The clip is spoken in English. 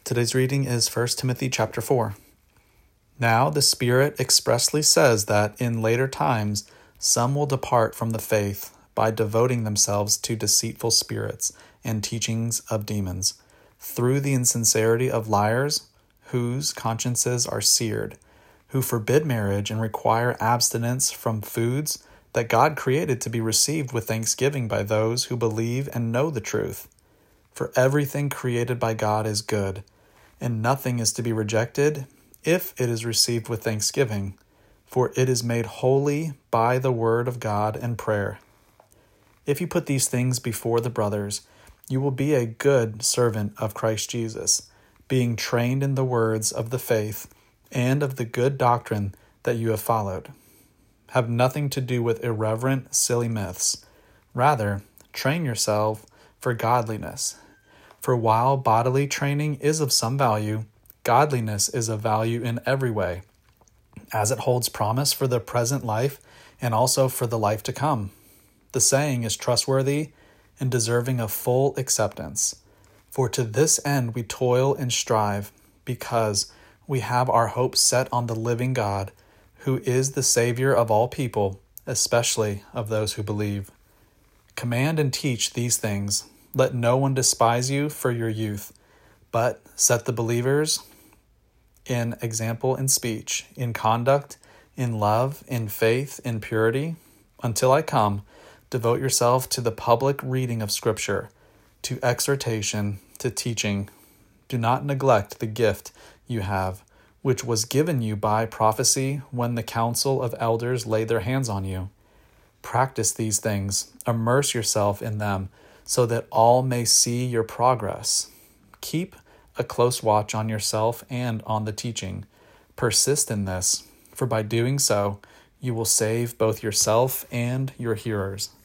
Today's reading is 1 Timothy chapter 4. Now the Spirit expressly says that in later times some will depart from the faith by devoting themselves to deceitful spirits and teachings of demons, through the insincerity of liars, whose consciences are seared, who forbid marriage and require abstinence from foods that God created to be received with thanksgiving by those who believe and know the truth. For everything created by God is good, and nothing is to be rejected if it is received with thanksgiving, for it is made holy by the word of God and prayer. If you put these things before the brothers, you will be a good servant of Christ Jesus, being trained in the words of the faith and of the good doctrine that you have followed. Have nothing to do with irreverent, silly myths. Rather, train yourself for godliness. For while bodily training is of some value, godliness is of value in every way, as it holds promise for the present life and also for the life to come. The saying is trustworthy and deserving of full acceptance. For to this end we toil and strive, because we have our hope set on the living God, who is the Savior of all people, especially of those who believe. Command and teach these things. Let no one despise you for your youth, but set the believers in example in speech, in conduct, in love, in faith, in purity. Until I come, devote yourself to the public reading of Scripture, to exhortation, to teaching. Do not neglect the gift you have, which was given you by prophecy when the council of elders laid their hands on you. Practice these things, immerse yourself in them, so that all may see your progress. Keep a close watch on yourself and on the teaching. Persist in this, for by doing so, you will save both yourself and your hearers.